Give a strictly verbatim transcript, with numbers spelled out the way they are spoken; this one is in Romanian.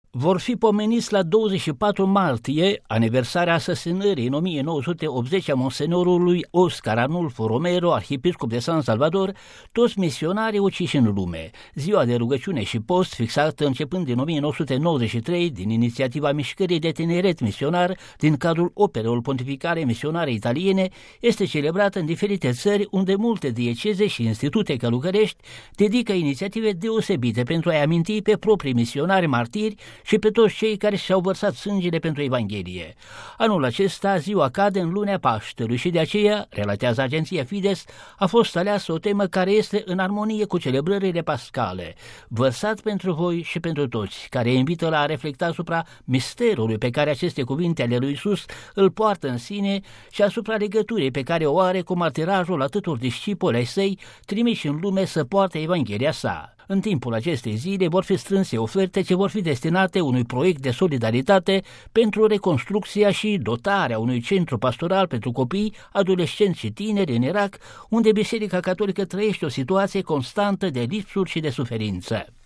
vor fi pomeniți la douăzeci și patru martie, aniversarea asasinării în o mie nouă sute optzeci a monsenorului Oscar Arnulfo Romero, arhiepiscop de San Salvador, toți misionarii uciși în lume. Ziua de rugăciune și post, fixată începând din o mie nouă sute nouăzeci și trei, din inițiativa Mișcării de Tineret Misionar, din cadrul operelor pontificale misionare italiene, este celebrată în diferite țări unde multe dieceze și institute călugărești dedică inițiative deosebite pentru a-i aminti pe proprii misionari martiri și pe toți cei care și-au vărsat sângele pentru Evanghelie. Anul acesta, ziua cade în lunea Paștelui și de aceea, relatează agenția Fides, a fost aleasă o temă care este în armonie cu celebrările pascale, vărsat pentru voi și pentru toți, care invită la a reflecta asupra misterului pe care aceste cuvinte ale lui Iisus îl poartă în sine și asupra legăturii pe care o are cu martirajul atâtor discipoli ai săi trimiși în lume să poarte Evanghelia sa. În timpul acestei zile vor fi strânse oferte ce vor fi destinate unui proiect de solidaritate pentru reconstrucția și dotarea unui centru pastoral pentru copii, adolescenți și tineri în Irak, unde Biserica Catolică trăiește o situație constantă de lipsuri și de suferință.